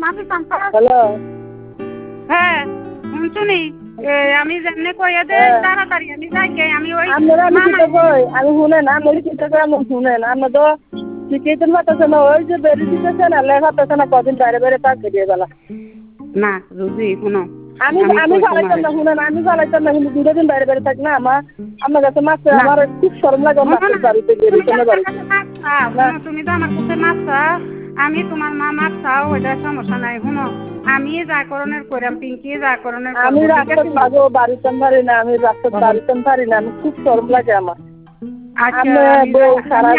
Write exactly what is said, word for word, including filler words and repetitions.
hello হ্যাঁ শুনি আমি যেমনি কইয়া দে তাড়াতাড়ি আমি যাই গে আমি ওই আপনারা আমি চিন্তা কই আমি শুনেন আমি চিন্তা করে আমি শুনেন আমরা তো ঠিকই তো মাতাছে না ওই যে বেরি দিতেছে না লেখা তো না কদিন বাইরে বাইরে পাক দিয়ে গেল না রুজি শুনো আমি আমি চালাইতাম না শুনেন আমি চালাইতাম না কিন্তু দুটো দিন বাইরে বাইরে থাক না আমার আমার কাছে মাছ আমার খুব শরম লাগে মাছের বাড়িতে গেলে কোনো বাড়িতে তুমি তো আমার কাছে মাছ চাও আমি তোমার মা মাছ চাও ওইটা সমস্যা নাই শুনো আমি যা করণের কইরাম পিঙ্কি যা করণের আমি রাস্তা ভাগো বাড়িতে পারি না আমি রাস্তা বাড়িতে পারি না আমি খুব শরম লাগে আমার আমি বউ সারা